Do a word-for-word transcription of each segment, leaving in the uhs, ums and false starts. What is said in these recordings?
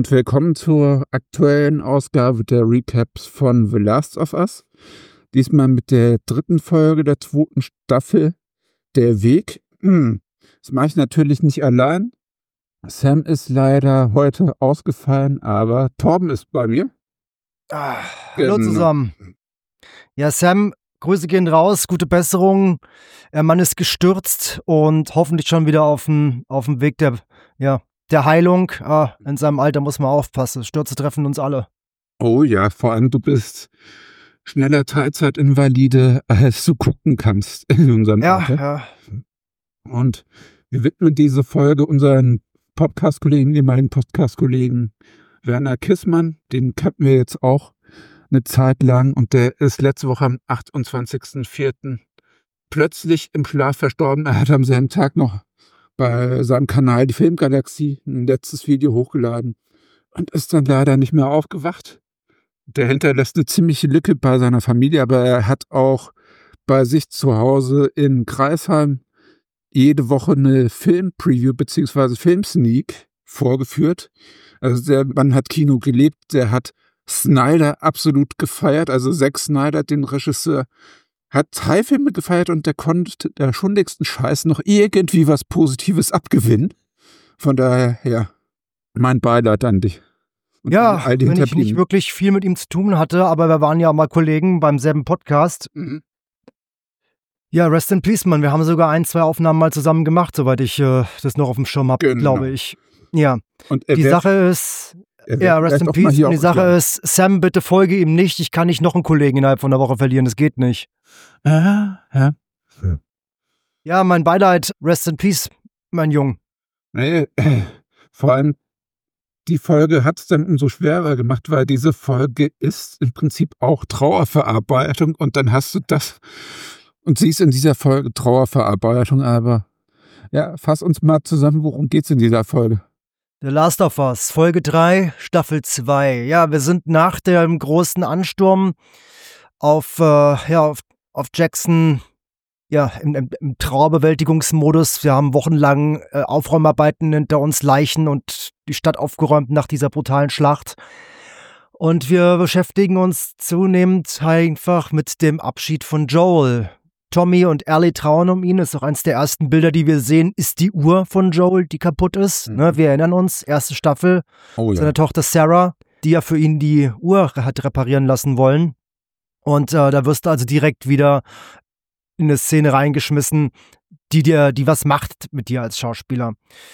und willkommen zur aktuellen Ausgabe der Recaps von The Last of Us. Diesmal mit der dritten Folge der zweiten Staffel, Der Weg. Das mache ich natürlich nicht allein. Sam ist leider heute ausgefallen, aber Torben ist bei mir. Ah, hallo genau. zusammen. Ja, Sam, Grüße gehen raus, gute Besserung. Der Mann ist gestürzt und hoffentlich schon wieder auf dem auf dem Weg der, ja, der Heilung. Ah, in seinem Alter muss man aufpassen. Stürze treffen uns alle. Oh ja, vor allem du bist schneller Teilzeitinvalide, als du gucken kannst in unserem ja, Alter. Ja. Und wir widmen diese Folge unseren Podcast-Kollegen, ehemaligen Podcast-Kollegen Werner Kissmann. Den kannten wir jetzt auch eine Zeit lang und der ist letzte Woche am achtundzwanzigsten vierten plötzlich im Schlaf verstorben. Er hat am selben Tag noch bei seinem Kanal Die Filmgalaxie ein letztes Video hochgeladen und ist dann leider nicht mehr aufgewacht. Der hinterlässt eine ziemliche Lücke bei seiner Familie, aber er hat auch bei sich zu Hause in Kreisheim jede Woche eine Film-Preview bzw. Film-Sneak vorgeführt. Also der Mann hat Kino gelebt, der hat Snyder absolut gefeiert, also Zack Snyder, den Regisseur, hat drei Filme gefeiert und der konnte der schundigsten Scheiß noch irgendwie was Positives abgewinnen. Von daher, ja, mein Beileid an dich. Und ja, all wenn ich nicht wirklich viel mit ihm zu tun hatte, aber wir waren ja mal Kollegen beim selben Podcast. Mhm. Ja, rest in peace, Mann. Wir haben sogar ein, zwei Aufnahmen mal zusammen gemacht, soweit ich äh, das noch auf dem Schirm habe, genau. glaube ich. Ja, und die Sache ist, ja, rest in peace. Und die Sache klar. ist, Sam, bitte folge ihm nicht. Ich kann nicht noch einen Kollegen innerhalb von einer Woche verlieren. Das geht nicht. Ja, ja. Ja, mein Beileid, rest in peace, mein Jung. Nee, äh, vor allem die Folge hat es dann umso schwerer gemacht, weil diese Folge ist im Prinzip auch Trauerverarbeitung und dann hast du das und siehst in dieser Folge Trauerverarbeitung, aber ja, fass uns mal zusammen, worum geht's in dieser Folge? The Last of Us, Folge drei, Staffel zwei. Ja, wir sind nach dem großen Ansturm auf, äh, ja, auf, auf Jackson, ja, im, im, im Trauerbewältigungsmodus. Wir haben wochenlang äh, Aufräumarbeiten hinter uns, Leichen und die Stadt aufgeräumt nach dieser brutalen Schlacht. Und wir beschäftigen uns zunehmend einfach mit dem Abschied von Joel. Tommy und Ellie trauern um ihn. Das ist auch eines der ersten Bilder, die wir sehen, ist die Uhr von Joel, die kaputt ist. Mhm. Ne, wir erinnern uns, erste Staffel, oh, ja. seine Tochter Sarah, die ja für ihn die Uhr hat reparieren lassen wollen. Und äh, da wirst du also direkt wieder in eine Szene reingeschmissen, die dir, die was macht mit dir als Schauspieler.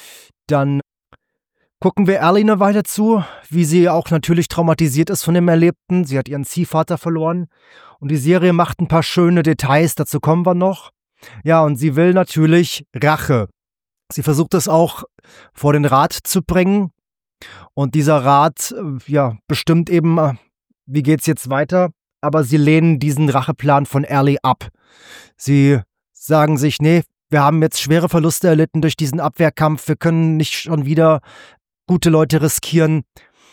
Dann gucken wir Ellie eine Weile zu, wie sie auch natürlich traumatisiert ist von dem Erlebten. Sie hat ihren Ziehvater verloren. Und die Serie macht ein paar schöne Details, dazu kommen wir noch. Ja, und sie will natürlich Rache. Sie versucht es auch vor den Rat zu bringen. Und dieser Rat, ja, bestimmt eben, wie geht's jetzt weiter. Aber sie lehnen diesen Racheplan von Ellie ab. Sie sagen sich, nee, wir haben jetzt schwere Verluste erlitten durch diesen Abwehrkampf. Wir können nicht schon wieder gute Leute riskieren.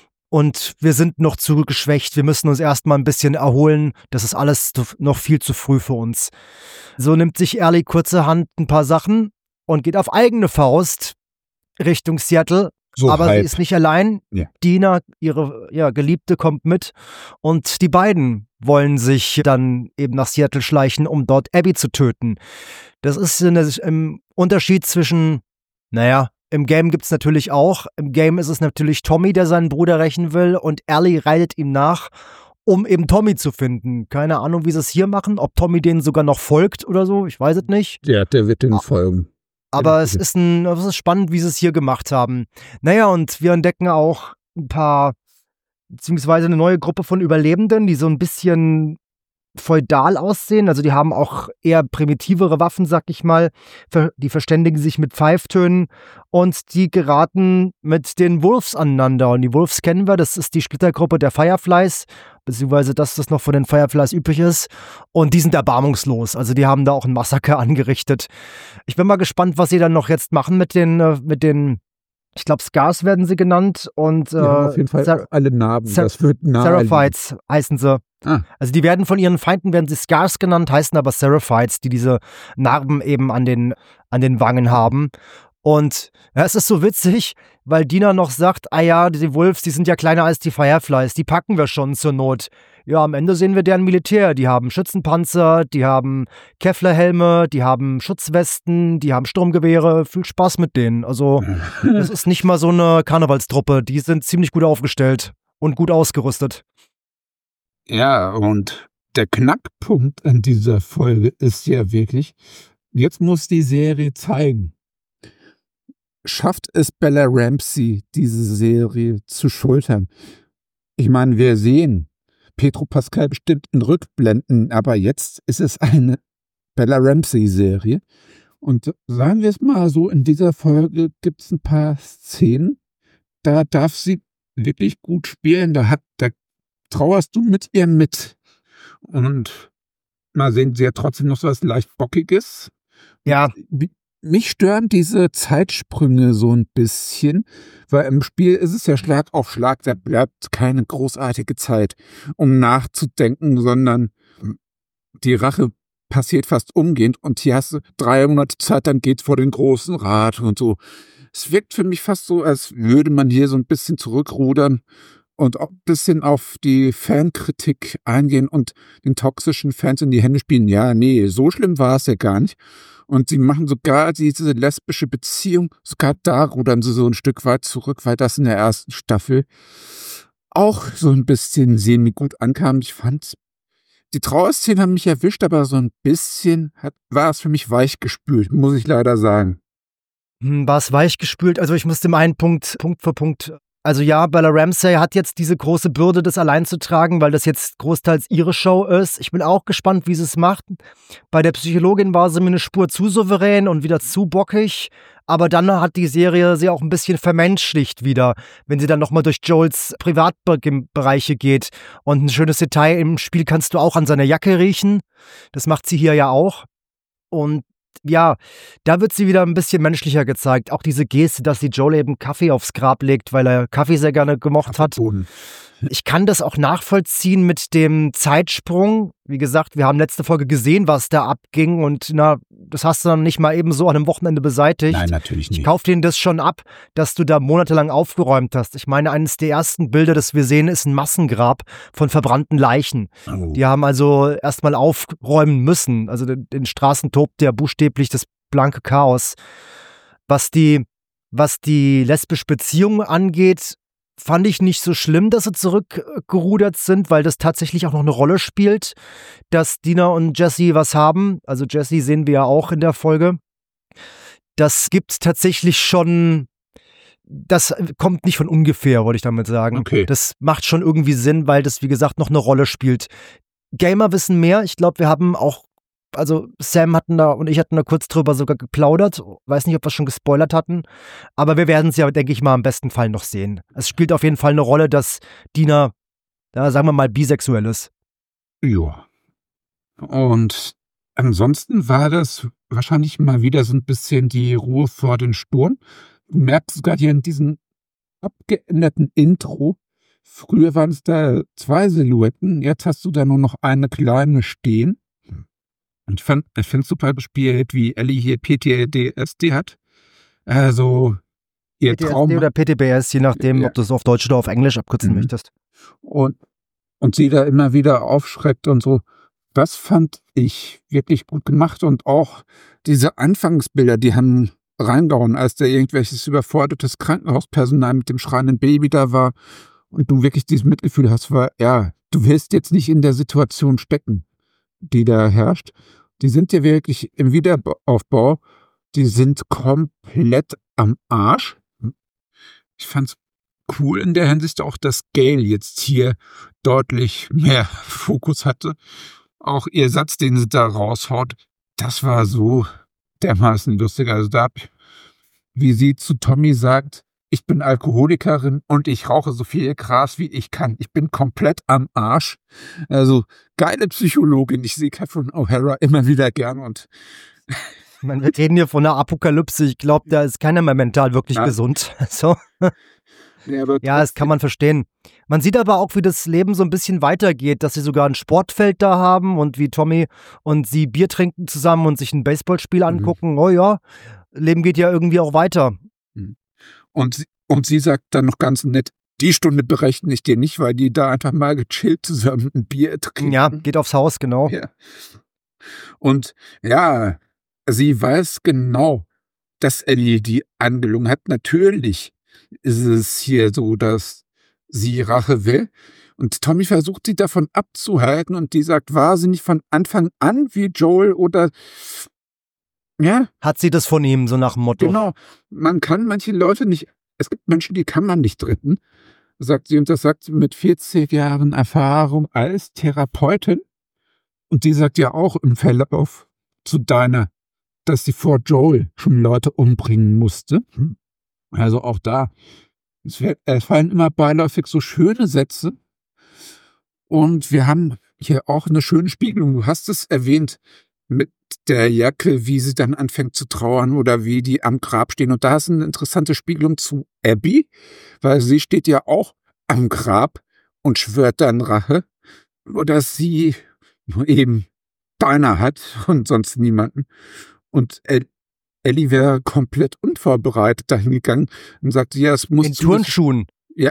Und wir sind noch zu geschwächt. Wir müssen uns erstmal ein bisschen erholen. Das ist alles noch viel zu früh für uns. So nimmt sich Ellie kurzerhand ein paar Sachen und geht auf eigene Faust Richtung Seattle. So Aber halb. Sie ist nicht allein. Ja. Dina, ihre ja, Geliebte, kommt mit. Und die beiden wollen sich dann eben nach Seattle schleichen, um dort Abby zu töten. Das ist im Unterschied zwischen, naja, im Game gibt es natürlich auch, im Game ist es natürlich Tommy, der seinen Bruder rächen will und Ellie reitet ihm nach, um eben Tommy zu finden. Keine Ahnung, wie sie es hier machen, ob Tommy denen sogar noch folgt oder so, ich weiß es nicht. Ja, der wird denen folgen. Aber es ist, ein, es ist spannend, wie sie es hier gemacht haben. Naja, und wir entdecken auch ein paar, beziehungsweise eine neue Gruppe von Überlebenden, die so ein bisschen feudal aussehen. Also die haben auch eher primitivere Waffen, sag ich mal. Die verständigen sich mit Pfeiftönen und die geraten mit den Wolves aneinander. Und die Wolves kennen wir, das ist die Splittergruppe der Fireflies, beziehungsweise das, was noch von den Fireflies übrig ist. Und die sind erbarmungslos. Also die haben da auch ein Massaker angerichtet. Ich bin mal gespannt, was sie dann noch jetzt machen mit den, mit den ich glaube, Scars werden sie genannt. Und äh, ja, auf jeden Fall Sar- alle Narben. Sar- das wird Seraphites heißen sie. Ah. Also die werden von ihren Feinden, werden sie Scars genannt, heißen aber Seraphites, die diese Narben eben an den, an den Wangen haben. Und ja, es ist so witzig, weil Dina noch sagt, ah ja, die Wolves, die sind ja kleiner als die Fireflies, die packen wir schon zur Not. Ja, am Ende sehen wir deren Militär. Die haben Schützenpanzer, die haben Kevlar-Helme, die haben Schutzwesten, die haben Sturmgewehre. Viel Spaß mit denen. Also, das ist nicht mal so eine Karnevalstruppe. Die sind ziemlich gut aufgestellt und gut ausgerüstet. Ja, und der Knackpunkt an dieser Folge ist ja wirklich, jetzt muss die Serie zeigen, schafft es Bella Ramsey, diese Serie zu schultern? Ich meine, wir sehen Pedro Pascal bestimmt in Rückblenden, aber jetzt ist es eine Bella Ramsey-Serie. Und sagen wir es mal so, in dieser Folge gibt es ein paar Szenen, da darf sie wirklich gut spielen, da, hat, da trauerst du mit ihr mit. Und mal sehen, sie hat trotzdem noch so was leicht Bockiges. Ja. Mich stören diese Zeitsprünge so ein bisschen, weil im Spiel ist es ja Schlag auf Schlag, da bleibt keine großartige Zeit, um nachzudenken, sondern die Rache passiert fast umgehend und hier hast du drei Monate Zeit, dann geht's vor den großen Rat und so. Es wirkt für mich fast so, als würde man hier so ein bisschen zurückrudern und auch ein bisschen auf die Fankritik eingehen und den toxischen Fans in die Hände spielen. Ja, nee, so schlimm war es ja gar nicht. Und sie machen sogar diese lesbische Beziehung, sogar da rudern sie so ein Stück weit zurück, weil das in der ersten Staffel auch so ein bisschen semi-gut ankam. Ich fand, die Trauerszenen haben mich erwischt, aber so ein bisschen hat, war es für mich weichgespült, muss ich leider sagen. Hm, war es weichgespült? Also ich musste mal einen Punkt, Punkt für Punkt. Also ja, Bella Ramsey hat jetzt diese große Bürde, das allein zu tragen, weil das jetzt großteils ihre Show ist. Ich bin auch gespannt, wie sie es macht. Bei der Psychologin war sie mir eine Spur zu souverän und wieder zu bockig. Aber dann hat die Serie sie auch ein bisschen vermenschlicht wieder, wenn sie dann nochmal durch Joels Privatbereiche geht. Und ein schönes Detail im Spiel kannst du auch an seiner Jacke riechen. Das macht sie hier ja auch. Und ja, da wird sie wieder ein bisschen menschlicher gezeigt. Auch diese Geste, dass sie Joel eben Kaffee aufs Grab legt, weil er Kaffee sehr gerne gemocht hat. Ich kann das auch nachvollziehen mit dem Zeitsprung. Wie gesagt, wir haben letzte Folge gesehen, was da abging und na, das hast du dann nicht mal eben so an einem Wochenende beseitigt. Nein, natürlich nicht. Ich kaufe denen das schon ab, dass du da monatelang aufgeräumt hast. Ich meine, eines der ersten Bilder, das wir sehen, ist ein Massengrab von verbrannten Leichen. Oh. Die haben also erstmal aufräumen müssen. Also den, den Straßen tobt ja buchstäblich das blanke Chaos. Was die, was die lesbische Beziehung angeht, fand ich nicht so schlimm, dass sie zurückgerudert sind, weil das tatsächlich auch noch eine Rolle spielt, dass Dina und Jesse was haben. Also Jesse sehen wir ja auch in der Folge. Das gibt tatsächlich schon, das kommt nicht von ungefähr, wollte ich damit sagen. Okay. Das macht schon irgendwie Sinn, weil das, wie gesagt, noch eine Rolle spielt. Gamer wissen mehr. Ich glaube, wir haben auch, also Sam hatten da und ich hatten da kurz drüber sogar geplaudert. Weiß nicht, ob wir schon gespoilert hatten. Aber wir werden es ja, denke ich mal, im besten Fall noch sehen. Es spielt auf jeden Fall eine Rolle, dass Dina, ja, sagen wir mal, bisexuell ist. Ja. Und ansonsten war das wahrscheinlich mal wieder so ein bisschen die Ruhe vor den Sturm. Du merkst sogar hier in diesem abgeänderten Intro, früher waren es da zwei Silhouetten, jetzt hast du da nur noch eine kleine stehen. Und ich fand, ich finde es super gespielt, wie Ellie hier P T S D hat. Also, ihr P T S D Traum. oder P T B S, je nachdem, ja. ob du es auf Deutsch oder auf Englisch abkürzen Mhm. möchtest. Und, und sie da immer wieder aufschreckt und so. Das fand ich wirklich gut gemacht. Und auch diese Anfangsbilder, die haben reingehauen, als da irgendwelches überfordertes Krankenhauspersonal mit dem schreienden Baby da war und du wirklich dieses Mitgefühl hast, war, ja, du willst jetzt nicht in der Situation stecken, die da herrscht. Die sind ja wirklich im Wiederaufbau, die sind komplett am Arsch. Ich fand's cool in der Hinsicht auch, dass Gail jetzt hier deutlich mehr Fokus hatte. Auch ihr Satz, den sie da raushaut, das war so dermaßen lustig. Also da, wie sie zu Tommy sagt, ich bin Alkoholikerin und ich rauche so viel Gras, wie ich kann. Ich bin komplett am Arsch. Also geile Psychologin. Ich sehe Catherine O'Hara immer wieder gern. Und Ich meine, wir reden hier von einer Apokalypse. Ich glaube, da ist keiner mehr mental wirklich Ja. gesund. So. Ja, aber Ja, das kann man verstehen. Man sieht aber auch, wie das Leben so ein bisschen weitergeht, dass sie sogar ein Sportfeld da haben und wie Tommy und sie Bier trinken zusammen und sich ein Baseballspiel angucken. Mhm. Oh ja, Leben geht ja irgendwie auch weiter. Und sie, und sie sagt dann noch ganz nett, die Stunde berechne ich dir nicht, weil die da einfach mal gechillt zusammen ein Bier trinken. Ja, geht aufs Haus, genau. Ja. Und ja, sie weiß genau, dass Ellie die angelungen hat. Natürlich ist es hier so, dass sie Rache will. Und Tommy versucht, sie davon abzuhalten. Und die sagt, war sie nicht von Anfang an wie Joel oder... Ja. Hat sie das von ihm, so nach dem Motto. Genau. Man kann manche Leute nicht... Es gibt Menschen, die kann man nicht retten, sagt sie. Und das sagt sie mit vierzig Jahren Erfahrung als Therapeutin. Und die sagt ja auch im Verlauf zu Dinah, dass sie vor Joel schon Leute umbringen musste. Also auch da, es, es fallen immer beiläufig so schöne Sätze. Und wir haben hier auch eine schöne Spiegelung. Du hast es erwähnt mit der Jacke, wie sie dann anfängt zu trauern oder wie die am Grab stehen. Und da ist eine interessante Spiegelung zu Abby, weil sie steht ja auch am Grab und schwört dann Rache. Oder sie eben Dinah hat und sonst niemanden. Und Ellie wäre komplett unvorbereitet dahin gegangen und sagte, ja, es muss... In Turnschuhen. Ja,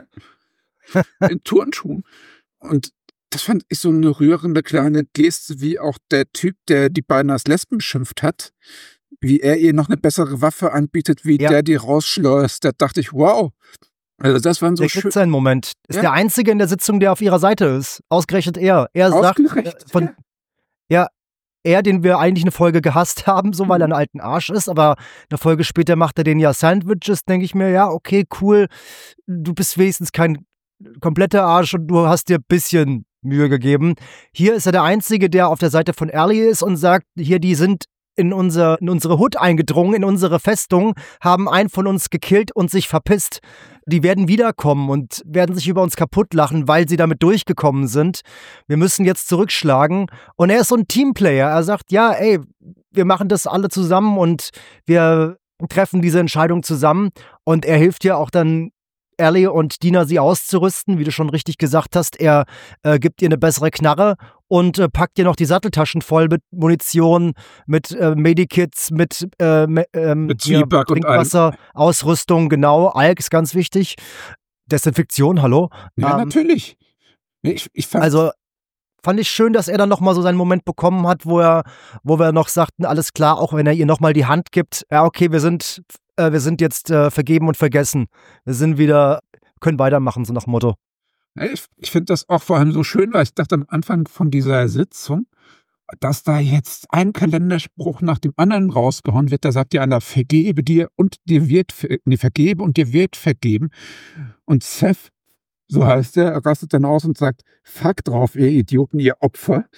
in Turnschuhen. Und das fand ich so eine rührende kleine Geste, wie auch der Typ, der die beiden als Lesben beschimpft hat, wie er ihr noch eine bessere Waffe anbietet, wie ja. der die rausschleust. Da dachte ich, wow. Also das waren so der kriegt seinen Moment. Ist ja. der Einzige in der Sitzung, der auf ihrer Seite ist. Ausgerechnet er. Er sagt, äh, von, ja. ja, er, den wir eigentlich eine Folge gehasst haben, so weil er ein alten Arsch ist, aber eine Folge später macht er den ja Sandwiches, denke ich mir, ja, okay, cool, du bist wenigstens kein kompletter Arsch und du hast dir ein bisschen Mühe gegeben. Hier ist er der Einzige, der auf der Seite von Ellie ist und sagt, hier, die sind in, unser, in unsere Hut eingedrungen, in unsere Festung, haben einen von uns gekillt und sich verpisst. Die werden wiederkommen und werden sich über uns kaputt lachen, weil sie damit durchgekommen sind. Wir müssen jetzt zurückschlagen. Und er ist so ein Teamplayer. Er sagt, ja, ey, wir machen das alle zusammen und wir treffen diese Entscheidung zusammen. Und er hilft ja auch dann Ellie und Dinah, sie auszurüsten, wie du schon richtig gesagt hast. Er äh, gibt ihr eine bessere Knarre und äh, packt ihr noch die Satteltaschen voll mit Munition, mit äh, Medikits, mit, äh, me, ähm, mit Zwieback und Trinkwasser, Ausrüstung, genau. Alk ist ganz wichtig. Desinfektion, hallo. Ja, ähm, natürlich. Ich, ich fand also fand ich schön, dass er dann nochmal so seinen Moment bekommen hat, wo er, wo wir noch sagten, alles klar, auch wenn er ihr nochmal die Hand gibt, ja, okay, wir sind äh, wir sind jetzt äh, vergeben und vergessen. Wir sind wieder, können weitermachen, so nach dem Motto. Ich, ich finde das auch vor allem so schön, weil ich dachte am Anfang von dieser Sitzung, dass da jetzt ein Kalenderspruch nach dem anderen rausgehauen wird. Da sagt ja einer, vergebe dir und dir wird, nee, vergebe und dir wird vergeben. Und Seth, so heißt er, rastet dann aus und sagt, fuck drauf, ihr Idioten, ihr Opfer.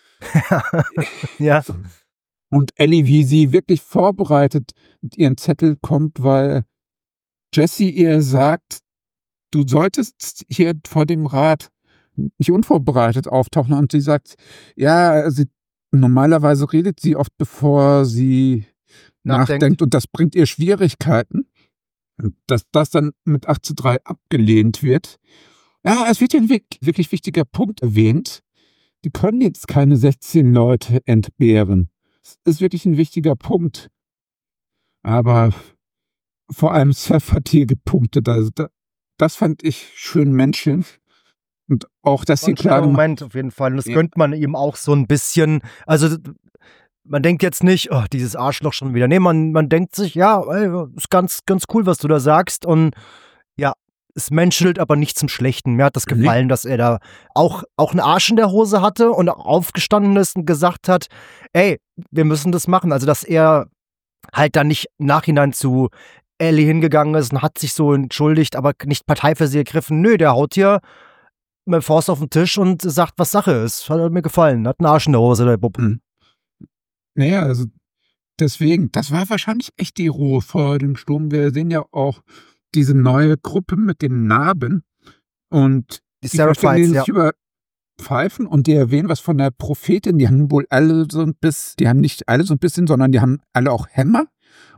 Ja. Und Ellie, wie sie wirklich vorbereitet mit ihren Zettel kommt, weil Jesse ihr sagt, du solltest hier vor dem Rat nicht unvorbereitet auftauchen. Und sie sagt, ja, sie, normalerweise redet sie oft, bevor sie nachdenkt, nachdenkt und das bringt ihr Schwierigkeiten. Und dass das dann mit acht zu drei abgelehnt wird. Ja, es wird hier ein wirklich wichtiger Punkt erwähnt. Die können jetzt keine sechzehn Leute entbehren. Das ist wirklich ein wichtiger Punkt. Aber vor allem Seth hat hier gepunktet. Also da, das fand ich schön menschlich. Und auch, dass sie klar... Moment auf jeden Fall. Und das ja. gönnt man ihm auch so ein bisschen. Also man denkt jetzt nicht, oh, dieses Arschloch schon wieder. Nee, man, man denkt sich, ja, ey, ist ganz, ganz cool, was du da sagst. Und ja, es menschelt aber nicht zum Schlechten. Mir hat das gefallen, mhm. dass er da auch, auch einen Arsch in der Hose hatte und aufgestanden ist und gesagt hat, ey, wir müssen das machen. Also, dass er halt dann nicht im Nachhinein zu Ellie hingegangen ist und hat sich so entschuldigt, aber nicht Partei für sie ergriffen. Nö, der haut hier mit Faust auf den Tisch und sagt, was Sache ist. Hat mir gefallen. Hat einen Arsch in der Hose, der Bub. Mhm. Naja, also deswegen, das war wahrscheinlich echt die Ruhe vor dem Sturm. Wir sehen ja auch diese neue Gruppe mit den Narben und die Seraphites, ja. über Pfeifen und die erwähnen was von der Prophetin. Die haben wohl alle so ein bisschen, die haben nicht alle so ein bisschen, sondern die haben alle auch Hämmer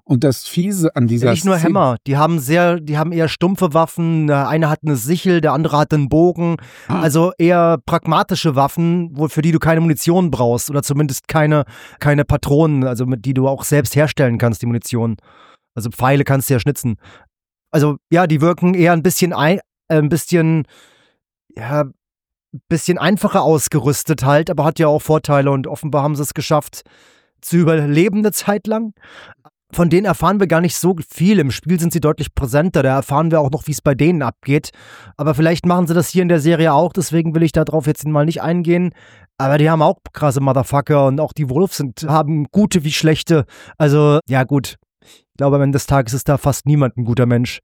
Und das Fiese an dieser Nicht nur Szene, Hämmer, die haben sehr, die haben eher stumpfe Waffen, der eine hat eine Sichel, der andere hat einen Bogen, Ah. also eher pragmatische Waffen, wo, für die du keine Munition brauchst oder zumindest keine, keine Patronen, also mit die du auch selbst herstellen kannst, die Munition. Also Pfeile kannst du ja schnitzen. Also ja, die wirken eher ein bisschen, ein, äh, ein bisschen, ja, ein bisschen einfacher ausgerüstet halt, aber hat ja auch Vorteile und offenbar haben sie es geschafft zu überleben eine Zeit lang. Von denen erfahren wir gar nicht so viel. Im Spiel sind sie deutlich präsenter. Da erfahren wir auch noch, wie es bei denen abgeht. Aber vielleicht machen sie das hier in der Serie auch. Deswegen will ich darauf jetzt mal nicht eingehen. Aber die haben auch krasse Motherfucker. Und auch die Wolves sind, haben gute wie schlechte. Also, ja gut. Ich glaube, am Ende des Tages ist da fast niemand ein guter Mensch.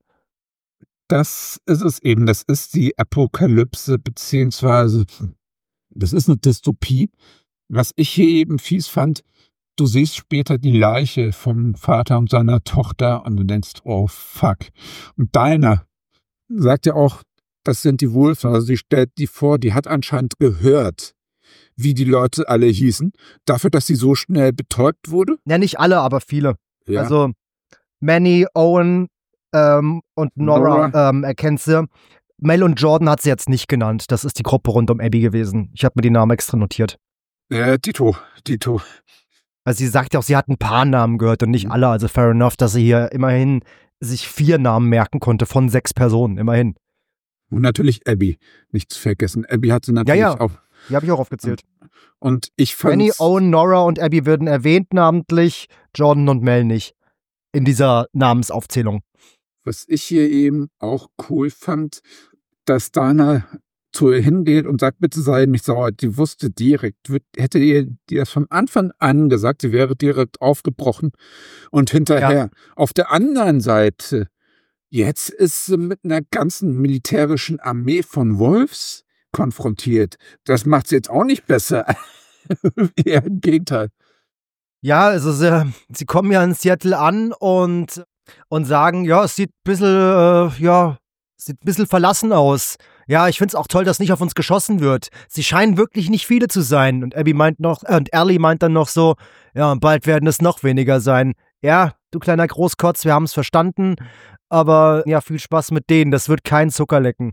das ist es eben. Das ist die Apokalypse, beziehungsweise das ist eine Dystopie. Was ich hier eben fies fand, du siehst später die Leiche vom Vater und seiner Tochter und du denkst, oh fuck. Und Dinah sagt ja auch, das sind die Wolves, also sie stellt die vor, die hat anscheinend gehört, wie die Leute alle hießen, dafür, dass sie so schnell betäubt wurde. Ja, nicht alle, aber viele. Ja. Also Manny, Owen ähm, und Nora, Nora. Ähm, erkennt sie. Mel und Jordan hat sie jetzt nicht genannt. Das ist die Gruppe rund um Abby gewesen. Ich habe mir die Namen extra notiert. Ja, Dito, Dito. Also sie sagt ja auch, sie hat ein paar Namen gehört und nicht Mhm. alle. Also fair enough, dass sie hier immerhin sich vier Namen merken konnte von sechs Personen. Immerhin. Und natürlich Abby, nicht zu vergessen. Abby hat sie natürlich Ja, ja. auch. Die habe ich auch aufgezählt. Und ich fand Manny, Owen, Nora und Abby würden erwähnt namentlich, Jordan und Mel nicht. In dieser Namensaufzählung. was ich hier eben auch cool fand, dass Dana zu ihr hingeht und sagt, bitte sei nicht sauer. Die wusste direkt, wird, hätte ihr die das von Anfang an gesagt, sie wäre direkt aufgebrochen und hinterher. Auf der anderen Seite, jetzt ist sie mit einer ganzen militärischen Armee von Wolves konfrontiert. Das macht sie jetzt auch nicht besser. Eher im Gegenteil. Ja, also sie, sie kommen ja in Seattle an und, und sagen, ja, es sieht ein bisschen, äh, ja, sieht ein bisschen verlassen aus. Ja, ich find's auch toll, dass nicht auf uns geschossen wird. Sie scheinen wirklich nicht viele zu sein. Und Abby meint noch, äh, und Ellie meint dann noch so, ja, und bald werden es noch weniger sein. Ja, du kleiner Großkotz, wir haben's verstanden. Aber ja, viel Spaß mit denen. Das wird kein Zuckerlecken.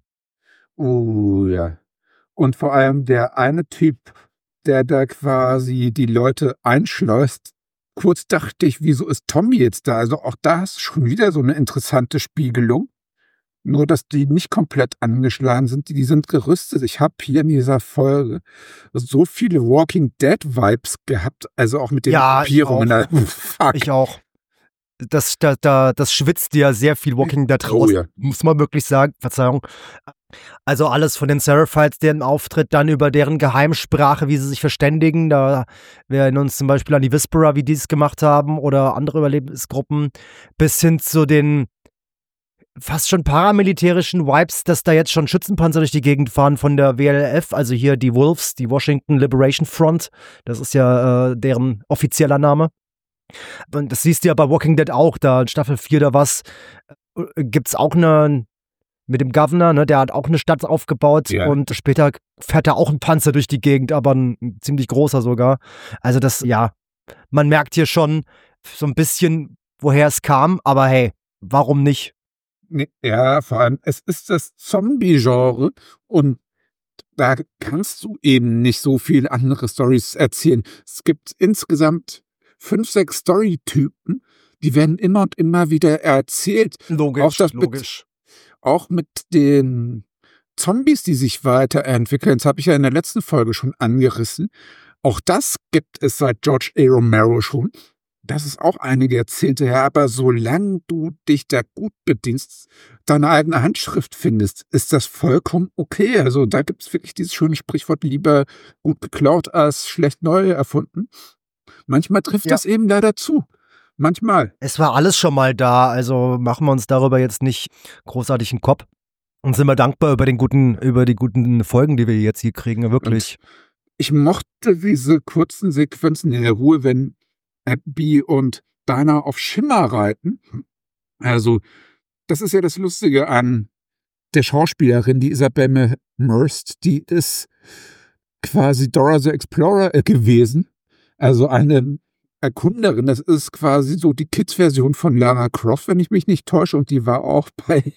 Oh ja. Und vor allem der eine Typ, der da quasi die Leute einschleust. Kurz dachte ich, wieso ist Tommy jetzt da? Also auch da ist schon wieder so eine interessante Spiegelung. Nur, dass die nicht komplett angeschlagen sind, die, die sind gerüstet. Ich habe hier in dieser Folge so viele Walking Dead Vibes gehabt, also auch mit den Ja, ich Gruppierungen. auch. Da- Fuck. Ich auch. Das, da, da, das schwitzt ja sehr viel Walking Dead raus. Oh ja. Muss man wirklich sagen. Verzeihung. Also alles von den Seraphites, deren Auftritt, dann über deren Geheimsprache, wie sie sich verständigen. Da wir erinnern uns zum Beispiel an die Whisperer, wie die es gemacht haben, oder andere Überlebensgruppen, bis hin zu den fast schon paramilitärischen Vibes, dass da jetzt schon Schützenpanzer durch die Gegend fahren von der W L F, also hier die Wolves, die Washington Liberation Front. Das ist ja äh, deren offizieller Name. Und das siehst du ja bei Walking Dead auch, da in Staffel vier da was, äh, gibt's auch eine, mit dem Governor, ne, der hat auch eine Stadt aufgebaut Ja. und später fährt da auch ein Panzer durch die Gegend, aber ein, ein ziemlich großer sogar. Also das, ja, man merkt hier schon so ein bisschen, woher es kam, aber hey, warum nicht? Nee, ja, vor allem, es ist das Zombie-Genre und da kannst du eben nicht so viele andere Storys erzählen. Es gibt insgesamt fünf, sechs Storytypen, die werden immer und immer wieder erzählt. Logisch, Auch das logisch. Auch mit den Zombies, die sich weiterentwickeln. Das habe ich ja in der letzten Folge schon angerissen. Auch das gibt es seit George A. Romero schon. Das ist auch einige Jahrzehnte her, aber solange du dich da gut bedienst, deine eigene Handschrift findest, ist das vollkommen okay. Also da gibt es wirklich dieses schöne Sprichwort, lieber gut geklaut als schlecht neu erfunden. Manchmal trifft Ja. das eben leider zu. Manchmal. Es war alles schon mal da, also machen wir uns darüber jetzt nicht großartig einen Kopf. Und sind wir dankbar über den guten, über die guten Folgen, die wir jetzt hier kriegen, wirklich. Ich mochte diese kurzen Sequenzen in der Ruhe, wenn Abby und Dana auf Schimmer reiten. Also, das ist ja das Lustige an der Schauspielerin, die Isabelle Merst, die ist quasi Dora the Explorer gewesen. Also eine Erkunderin. Das ist quasi so die Kids-Version von Lara Croft, wenn ich mich nicht täusche. Und die war auch bei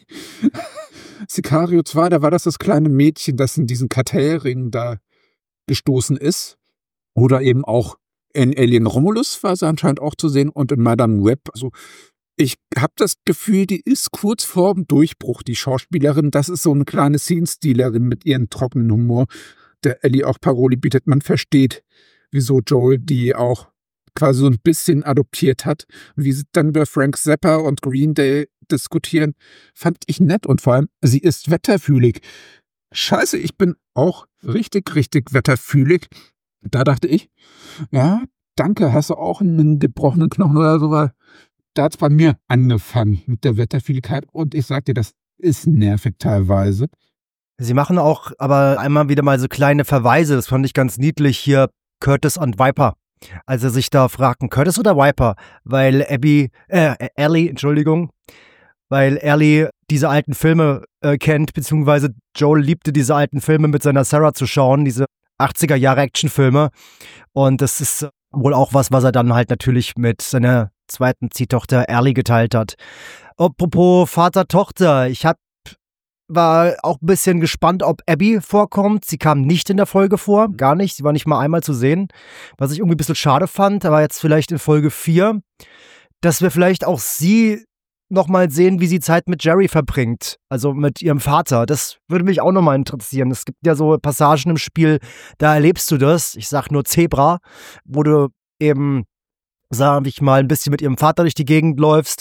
Sicario zwei, da war das das kleine Mädchen, das in diesen Kartellring da gestoßen ist. Oder eben auch in Alien Romulus war sie anscheinend auch zu sehen und in Madame Web. Also ich habe das Gefühl, die ist kurz vorm Durchbruch, die Schauspielerin. Das ist so eine kleine Scene-Stealerin mit ihrem trockenen Humor, der Ellie auch Paroli bietet. Man versteht, wieso Joel die auch quasi so ein bisschen adoptiert hat. Wie sie dann über Frank Zappa und Green Day diskutieren, fand ich nett. Und vor allem, sie ist wetterfühlig. Scheiße, ich bin auch richtig, richtig wetterfühlig. Da dachte ich, ja, danke, hast du auch einen gebrochenen Knochen oder so, weil da hat es bei mir angefangen mit der Wetterfühligkeit. Und ich sag dir, das ist nervig teilweise. Sie machen auch aber einmal wieder mal so kleine Verweise, das fand ich ganz niedlich hier, Curtis und Viper. Als er sich da fragten, Curtis oder Viper, weil Abby, äh, Ellie, Entschuldigung, weil Ellie diese alten Filme äh, kennt, beziehungsweise Joel liebte diese alten Filme mit seiner Sarah zu schauen, diese achtziger Jahre Actionfilme. Und das ist wohl auch was, was er dann halt natürlich mit seiner zweiten Ziehtochter Ellie geteilt hat. Apropos Vater-Tochter, ich hab war auch ein bisschen gespannt, ob Abby vorkommt. Sie kam nicht in der Folge vor, gar nicht. Sie war nicht mal einmal zu sehen, was ich irgendwie ein bisschen schade fand. Aber jetzt vielleicht in Folge vier, dass wir vielleicht auch sie nochmal sehen, wie sie Zeit mit Jerry verbringt. Also mit ihrem Vater. Das würde mich auch nochmal interessieren. Es gibt ja so Passagen im Spiel, da erlebst du das. Ich sag nur Zebra, wo du eben, sag ich mal, ein bisschen mit ihrem Vater durch die Gegend läufst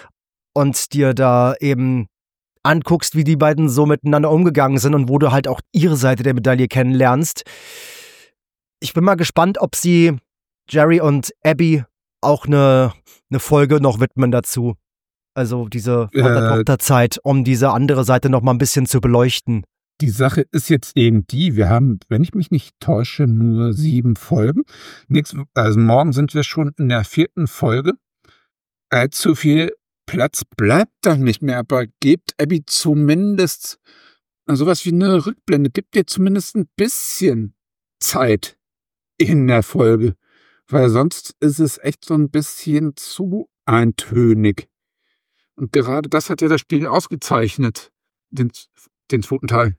und dir da eben anguckst, wie die beiden so miteinander umgegangen sind und wo du halt auch ihre Seite der Medaille kennenlernst. Ich bin mal gespannt, ob sie Jerry und Abby auch eine, eine Folge noch widmen dazu. Also diese Vater-Tochter-Zeit, um diese andere Seite noch mal ein bisschen zu beleuchten. Die Sache ist jetzt eben die, wir haben, wenn ich mich nicht täusche, nur sieben Folgen. Nächst, also morgen sind wir schon in der vierten Folge. Allzu viel Platz bleibt dann nicht mehr, aber gebt Abby zumindest sowas wie eine Rückblende, gibt ihr zumindest ein bisschen Zeit in der Folge, weil sonst ist es echt so ein bisschen zu eintönig. Und gerade das hat ja das Spiel ausgezeichnet, den, den zweiten Teil.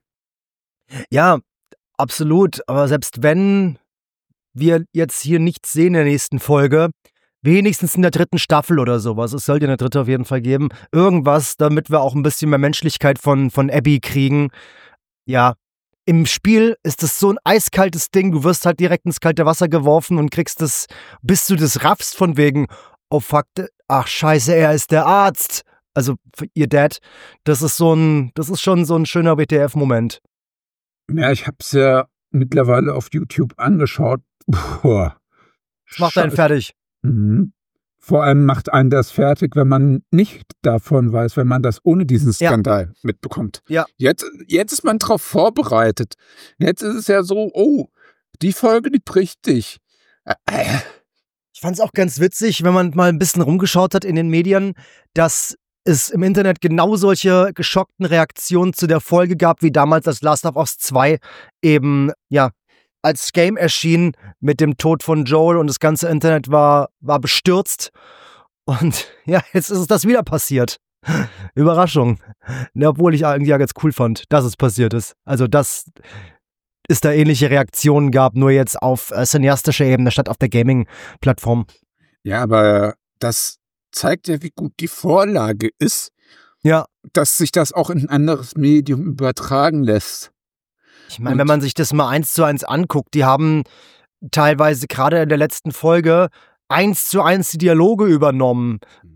Ja, absolut, aber selbst wenn wir jetzt hier nichts sehen in der nächsten Folge, wenigstens in der dritten Staffel oder sowas. Es sollte eine dritte auf jeden Fall geben. Irgendwas, damit wir auch ein bisschen mehr Menschlichkeit von, von Abby kriegen. Ja, im Spiel ist das so ein eiskaltes Ding. Du wirst halt direkt ins kalte Wasser geworfen und kriegst das, bis du das raffst von wegen, oh fuck, ach scheiße, er ist der Arzt. Also ihr Dad. Das ist so ein, das ist schon so ein schöner W T F-Moment. Ja, ich hab's ja mittlerweile auf YouTube angeschaut. Boah. Das macht einen fertig. Mhm. Vor allem macht einen das fertig, wenn man nicht davon weiß, wenn man das ohne diesen Skandal ja. mitbekommt. Ja. Jetzt, jetzt ist man drauf vorbereitet. Jetzt ist es ja so, oh, die Folge, die bricht dich. Äh. Ich fand es auch ganz witzig, wenn man mal ein bisschen rumgeschaut hat in den Medien, dass es im Internet genau solche geschockten Reaktionen zu der Folge gab, wie damals als Last of Us zwei eben, ja, als Game erschien mit dem Tod von Joel und das ganze Internet war, war bestürzt. Und ja, jetzt ist das wieder passiert. Überraschung. Ja, obwohl ich eigentlich ja ganz cool fand, dass es passiert ist. Also, dass es da ähnliche Reaktionen gab, nur jetzt auf äh, cineastischer Ebene statt auf der Gaming-Plattform. Ja, aber das zeigt ja, wie gut die Vorlage ist. Ja. Dass sich das auch in ein anderes Medium übertragen lässt. Ich meine, wenn man sich das mal eins zu eins anguckt, die haben teilweise gerade in der letzten Folge eins zu eins die Dialoge übernommen.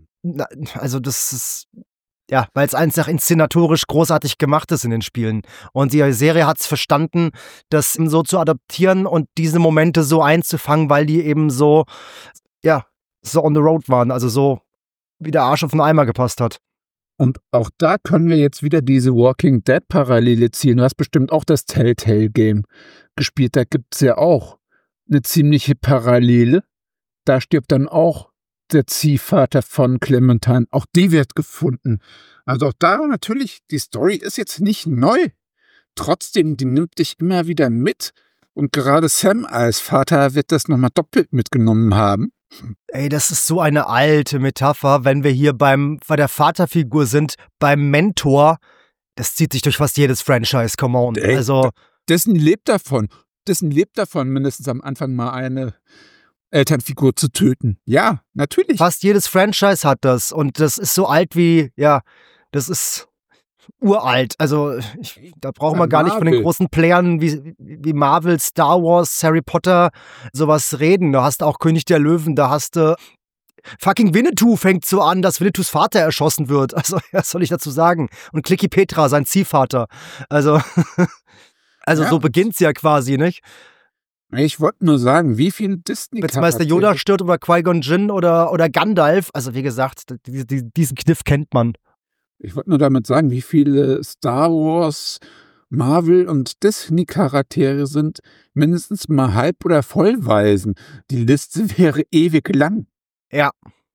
Also das ist, ja, weil es einfach inszenatorisch großartig gemacht ist in den Spielen. Und die Serie hat es verstanden, das so zu adaptieren und diese Momente so einzufangen, weil die eben so, ja, so on the road waren, also so wie der Arsch auf den Eimer gepasst hat. Und auch da können wir jetzt wieder diese Walking Dead-Parallele ziehen. Du hast bestimmt auch das Telltale-Game gespielt. Da gibt es ja auch eine ziemliche Parallele. Da stirbt dann auch der Ziehvater von Clementine. Auch die wird gefunden. Also auch da natürlich, die Story ist jetzt nicht neu. Trotzdem, die nimmt dich immer wieder mit. Und gerade Sam als Vater wird das nochmal doppelt mitgenommen haben. Ey, das ist so eine alte Metapher, wenn wir hier beim bei der Vaterfigur sind, beim Mentor. Das zieht sich durch fast jedes Franchise, come on. Ey, Also Disney lebt davon. Disney lebt davon, mindestens am Anfang mal eine Elternfigur zu töten. Ja, natürlich. fast jedes Franchise hat das. Und das ist so alt wie, ja, das ist uralt. Also ich, da brauchen wir gar nicht von den Marvel. großen Playern wie, wie Marvel, Star Wars, Harry Potter sowas reden. Da hast du auch König der Löwen, da hast du fucking Winnetou fängt so an, dass Winnetous Vater erschossen wird. Also, was soll ich dazu sagen? Und Clicky Petra, sein Ziehvater. Also, also Ja. so beginnt's ja quasi, nicht? Ich wollte nur sagen, wie viele disney Jetzt Meister Yoda stirbt oder Qui-Gon Jinn oder, oder Gandalf. Also, wie gesagt, die, die, diesen Kniff kennt man. Ich wollte nur damit sagen, wie viele Star Wars, Marvel und Disney-Charaktere sind mindestens mal halb- oder vollweisen. Die Liste wäre ewig lang. Ja.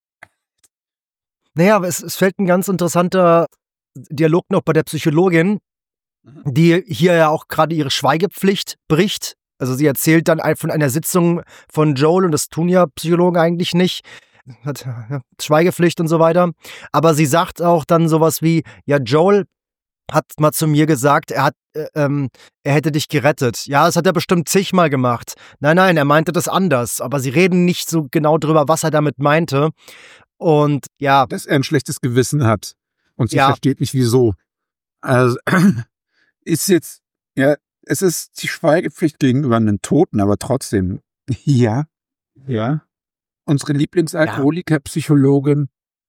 Naja, aber es, es fällt ein ganz interessanter Dialog noch bei der Psychologin, die hier ja auch gerade ihre Schweigepflicht bricht. Also sie erzählt dann ein- von einer Sitzung von Joel und das tun ja Psychologen eigentlich nicht. Hat ja, Schweigepflicht und so weiter. Aber sie sagt auch dann sowas wie, ja, Joel hat mal zu mir gesagt, er hat, äh, ähm, er hätte dich gerettet. Ja, das hat er bestimmt zigmal gemacht. Nein, nein, er meinte das anders. Aber sie reden nicht so genau drüber, was er damit meinte. Und ja, Dass er ein schlechtes Gewissen hat. Und sie Ja. versteht nicht, wieso. Also, ist jetzt, ja, es ist die Schweigepflicht gegenüber einem Toten, aber trotzdem, ja, ja. Unsere Lieblingsalkoholiker-Psychologin,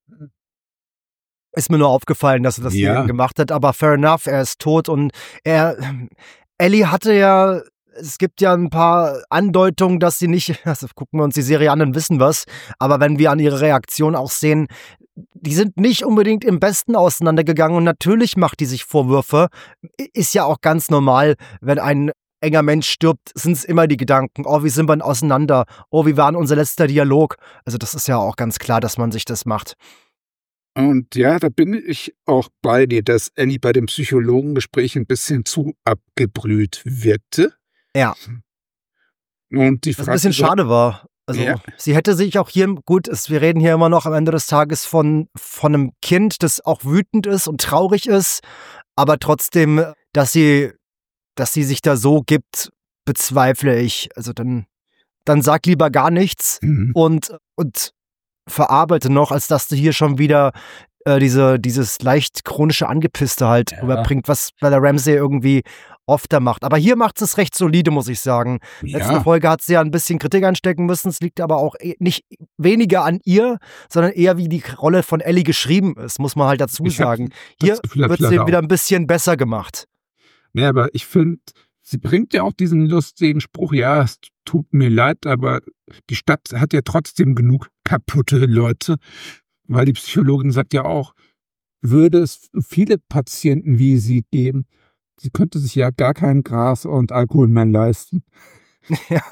ist mir nur aufgefallen, dass er das Ja. eben gemacht hat. Aber fair enough, er ist tot. Und er, Ellie hatte ja, es gibt ja ein paar Andeutungen, dass sie nicht, also gucken wir uns die Serie an und wissen was. Aber wenn wir an ihre Reaktion auch sehen, die sind nicht unbedingt im Besten auseinandergegangen. Und natürlich macht die sich Vorwürfe. Ist ja auch ganz normal, wenn ein enger Mensch stirbt, sind es immer die Gedanken, oh, wie sind wir denn auseinander? Oh, wie war denn unser letzter Dialog? Also das ist ja auch ganz klar, dass man sich das macht. und ja, da bin ich auch bei dir, dass Ellie bei dem Psychologengespräch ein bisschen zu abgebrüht wirkte. Ja. Und die Was Frage ein bisschen schade war. Also, Ja. sie hätte sich auch hier, gut, es, wir reden hier immer noch am Ende des Tages von, von einem Kind, das auch wütend ist und traurig ist, aber trotzdem, dass sie, dass sie sich da so gibt, bezweifle ich. Also dann, dann sag lieber gar nichts Mhm. und, und verarbeite noch, als dass du hier schon wieder äh, diese, dieses leicht chronische Angepisste halt Ja. rüberbringt, was bei der Ramsey irgendwie oft macht. Aber hier macht es recht solide, muss ich sagen. Letzte Ja, Folge hat sie ja ein bisschen Kritik einstecken müssen. Es liegt aber auch eh nicht weniger an ihr, sondern eher wie die Rolle von Ellie geschrieben ist, muss man halt dazu Ich hab sagen. Hier das Gefühl, hat wird sie leider wieder auch. ein bisschen besser gemacht. Ja, aber ich finde, sie bringt ja auch diesen lustigen Spruch, ja, es tut mir leid, aber die Stadt hat ja trotzdem genug kaputte Leute, weil die Psychologin sagt ja auch, würde es viele Patienten wie sie geben, sie könnte sich ja gar kein Gras und Alkohol mehr leisten. Ja.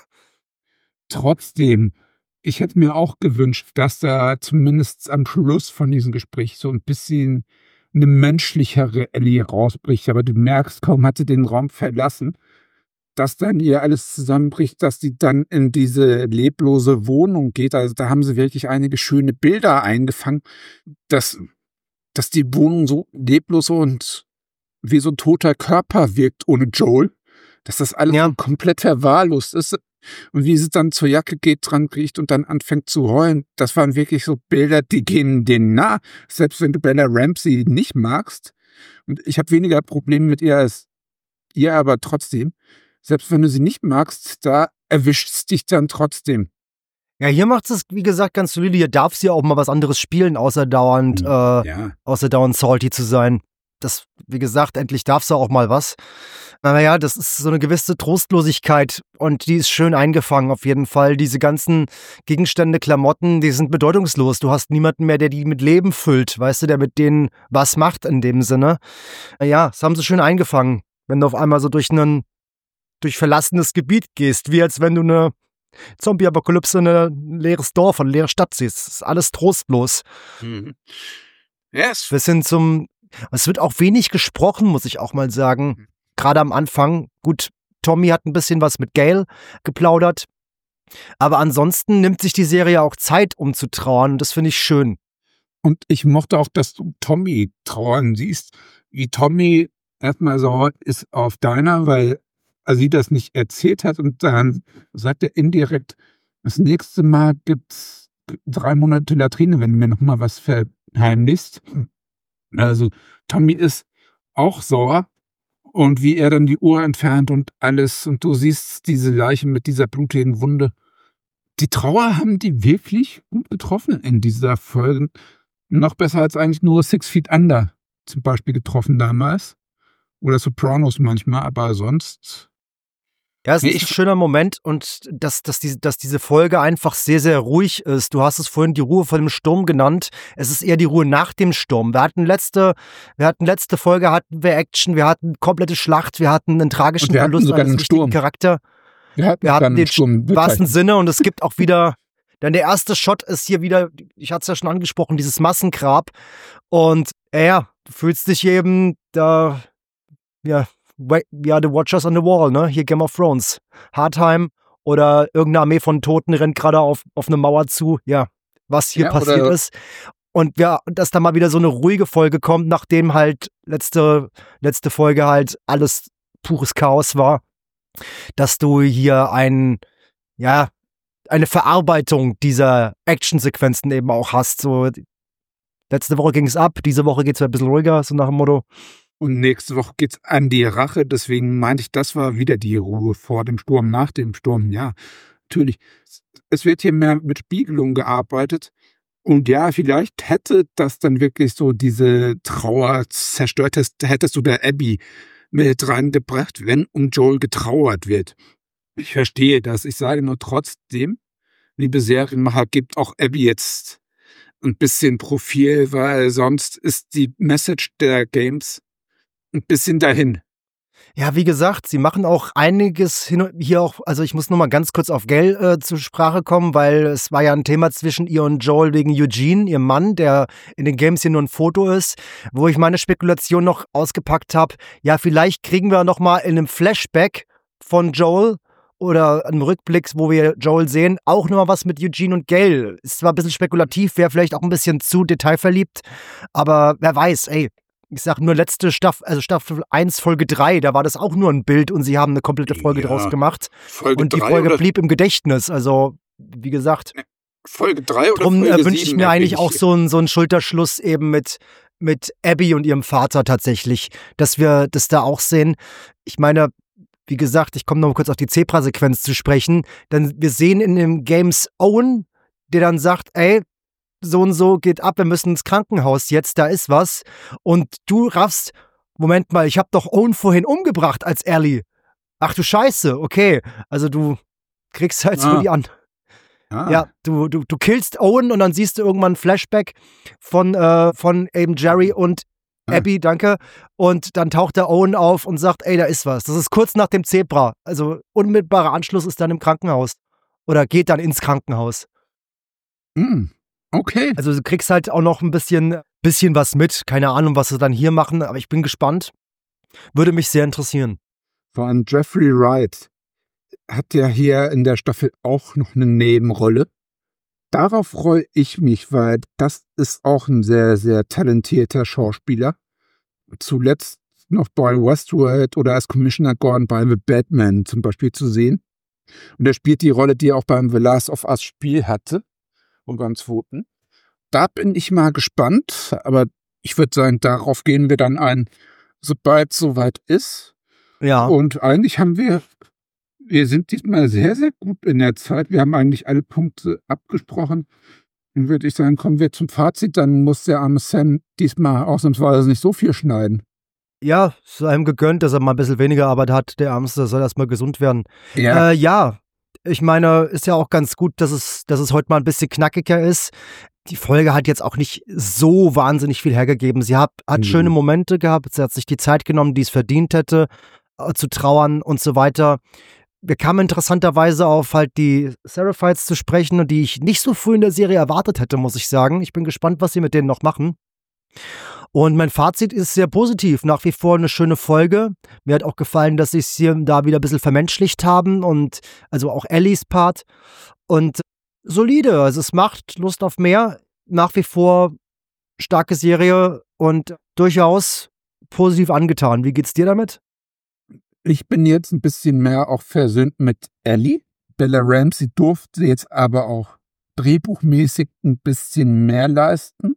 Trotzdem, ich hätte mir auch gewünscht, dass da zumindest am Schluss von diesem Gespräch so ein bisschen eine menschlichere Ellie rausbricht. Aber du merkst, kaum hat sie den Raum verlassen, dass dann ihr alles zusammenbricht, dass sie dann in diese leblose Wohnung geht. Also da haben sie wirklich einige schöne Bilder eingefangen, dass, dass die Wohnung so leblos und wie so ein toter Körper wirkt ohne Joel. Dass das alles Ja. so komplett verwahrlost ist. Und wie sie dann zur Jacke geht, dran kriecht und dann anfängt zu heulen. Das waren wirklich so Bilder, die gehen denen nah. Selbst wenn du Bella Ramsey nicht magst. Und ich habe weniger Probleme mit ihr als ihr, aber trotzdem. Selbst wenn du sie nicht magst, da erwischt es dich dann trotzdem. Ja, hier macht es, wie gesagt, ganz solide. Hier darf sie auch mal was anderes spielen, außer dauernd, äh, Ja. außer dauernd salty zu sein. Das, wie gesagt, endlich darf sie auch mal was. Aber ja, das ist so eine gewisse Trostlosigkeit und die ist schön eingefangen auf jeden Fall. Diese ganzen Gegenstände, Klamotten, die sind bedeutungslos. Du hast niemanden mehr, der die mit Leben füllt, weißt du, der mit denen was macht in dem Sinne. Ja, das haben sie schön eingefangen, wenn du auf einmal so durch einen, durch verlassenes Gebiet gehst, wie als wenn du eine Zombie-Apokalypse, ein leeres Dorf, eine leere Stadt siehst. Das ist alles trostlos. Mhm. Ja, es Wir sind zum, es wird auch wenig gesprochen, muss ich auch mal sagen. Gerade am Anfang. Gut, Tommy hat ein bisschen was mit Gail geplaudert. Aber ansonsten nimmt sich die Serie auch Zeit, um zu trauern. Und das finde ich schön. Und ich mochte auch, dass du Tommy trauern siehst. Wie Tommy erstmal so ist auf Dinah, weil er sie das nicht erzählt hat. Und dann sagt er indirekt, das nächste Mal gibt's drei Monate Latrine, wenn du mir noch mal was verheimlichst. Also Tommy ist auch sauer. Und wie er dann die Uhr entfernt und alles. Und du siehst diese Leiche mit dieser blutigen Wunde. Die Trauer haben die wirklich gut getroffen in dieser Folge. Noch besser als eigentlich nur Six Feet Under zum Beispiel getroffen damals. Oder Sopranos manchmal, aber sonst... Ja, es ist ein schöner Moment und dass, dass, diese, dass diese Folge einfach sehr, sehr ruhig ist. Du hast es vorhin die Ruhe vor dem Sturm genannt. Es ist eher die Ruhe nach dem Sturm. Wir hatten letzte, wir hatten letzte Folge, hatten wir Action, wir hatten komplette Schlacht, wir hatten einen tragischen wir Verlust eines wichtigen Sturm. Charakter. Wir hatten, wir hatten den Sturm, wahrsten Sinne und es gibt auch wieder, denn der erste Shot ist hier wieder, ich hatte es ja schon angesprochen, dieses Massengrab. Und äh, ja, du fühlst dich eben da, ja, ja, The Watchers on the Wall, ne? Hier Game of Thrones. Hardtime oder irgendeine Armee von Toten rennt gerade auf, auf eine Mauer zu. Ja, was hier ja, passiert ist. Und ja, dass da mal wieder so eine ruhige Folge kommt, nachdem halt letzte, letzte Folge halt alles pures Chaos war. Dass du hier ein, ja, eine Verarbeitung dieser Actionsequenzen eben auch hast. So, letzte Woche ging es ab, diese Woche geht es ein bisschen ruhiger, so nach dem Motto. Und nächste Woche geht's an die Rache. Deswegen meinte ich, das war wieder die Ruhe vor dem Sturm, nach dem Sturm. Ja, natürlich. Es wird hier mehr mit Spiegelung gearbeitet. Und ja, vielleicht hätte das dann wirklich so diese Trauer zerstört. Hättest du da Abby mit reingebracht, wenn um Joel getrauert wird. Ich verstehe das. Ich sage nur trotzdem, liebe Serienmacher, gibt auch Abby jetzt ein bisschen Profil, weil sonst ist die Message der Games ein bisschen dahin. Ja, wie gesagt, sie machen auch einiges hin, hier auch, also ich muss nur mal ganz kurz auf Gail äh, zur Sprache kommen, weil es war ja ein Thema zwischen ihr und Joel wegen Eugene, ihrem Mann, der in den Games hier nur ein Foto ist, wo ich meine Spekulation noch ausgepackt habe, ja, vielleicht kriegen wir noch mal in einem Flashback von Joel oder einem Rückblick, wo wir Joel sehen, auch noch mal was mit Eugene und Gail. Ist zwar ein bisschen spekulativ, wäre vielleicht auch ein bisschen zu detailverliebt, aber wer weiß, ey, ich sag nur letzte Staffel, also Staffel eins, Folge drei, da war das auch nur ein Bild und sie haben eine komplette Folge ja, draus gemacht. Folge und die Folge blieb im Gedächtnis. Also, wie gesagt. Folge drei oder drum, Folge äh, wünsche ich mir eigentlich auch so einen so einen Schulterschluss eben mit, mit Abby und ihrem Vater tatsächlich, dass wir das da auch sehen. Ich meine, wie gesagt, ich komme noch mal kurz auf die Zebra-Sequenz zu sprechen, denn wir sehen in dem Games Owen, der dann sagt, ey, so und so geht ab, wir müssen ins Krankenhaus jetzt, da ist was. Und du raffst, Moment mal, ich hab doch Owen vorhin umgebracht als Ellie. Ach du Scheiße, okay. Also du kriegst halt ah. so die an. Ah. Ja, du, du, du killst Owen und dann siehst du irgendwann ein Flashback von, äh, von eben Jerry und ah. Abby, danke. Und dann taucht der Owen auf und sagt, ey, da ist was. Das ist kurz nach dem Zebra. Also unmittelbarer Anschluss ist dann im Krankenhaus. Oder geht dann ins Krankenhaus. Mhm. Okay. Also du kriegst halt auch noch ein bisschen, bisschen was mit. Keine Ahnung, was sie dann hier machen, aber ich bin gespannt. Würde mich sehr interessieren. Vor allem Jeffrey Wright hat ja hier in der Staffel auch noch eine Nebenrolle. Darauf freue ich mich, weil das ist auch ein sehr, sehr talentierter Schauspieler. Zuletzt noch bei Westworld oder als Commissioner Gordon bei The Batman zum Beispiel zu sehen. Und er spielt die Rolle, die er auch beim The Last of Us Spiel hatte. Und beim zweiten. Da bin ich mal gespannt, aber ich würde sagen, darauf gehen wir dann ein, sobald es soweit ist. Ja. Und eigentlich haben wir, wir sind diesmal sehr, sehr gut in der Zeit. Wir haben eigentlich alle Punkte abgesprochen. Dann würde ich sagen, kommen wir zum Fazit, dann muss der arme Sam diesmal ausnahmsweise nicht so viel schneiden. Ja, es sei ihm gegönnt, dass er mal ein bisschen weniger Arbeit hat. Der Ärmste soll erstmal gesund werden. Ja. Äh, ja. Ich meine, ist ja auch ganz gut, dass es, dass es heute mal ein bisschen knackiger ist. Die Folge hat jetzt auch nicht so wahnsinnig viel hergegeben. Sie hat, hat mhm. schöne Momente gehabt. Sie hat sich die Zeit genommen, die es verdient hätte, äh, zu trauern und so weiter. Wir kamen interessanterweise auf halt die Seraphites zu sprechen, die ich nicht so früh in der Serie erwartet hätte, muss ich sagen. Ich bin gespannt, was sie mit denen noch machen. Und mein Fazit ist sehr positiv. Nach wie vor eine schöne Folge. Mir hat auch gefallen, dass sie es hier und da wieder ein bisschen vermenschlicht haben und also auch Ellies Part. Und solide. Also es macht Lust auf mehr. Nach wie vor starke Serie und durchaus positiv angetan. Wie geht's dir damit? Ich bin jetzt ein bisschen mehr auch versöhnt mit Ellie. Bella Ramsey durfte jetzt aber auch drehbuchmäßig ein bisschen mehr leisten.